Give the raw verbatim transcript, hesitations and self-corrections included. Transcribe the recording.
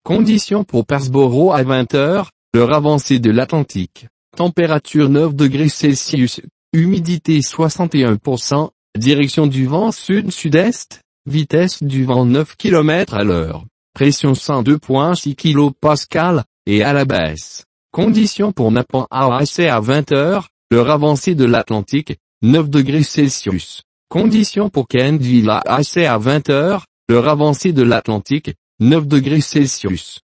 Conditions pour Peterborough à vingt heures, l'heure avancée de l'Atlantique. Température neuf degrés Celsius, humidité soixante et un pour cent, direction du vent sud-sud-est, vitesse du vent neuf kilomètres à l'heure, pression cent deux virgule six kilopascales, et à la baisse. Conditions pour Napan A C à vingt heures, l'heure avancée de l'Atlantique, neuf degrés Celsius. Conditions pour Kentville A C à vingt heures, l'heure avancée de l'Atlantique, neuf degrés Celsius.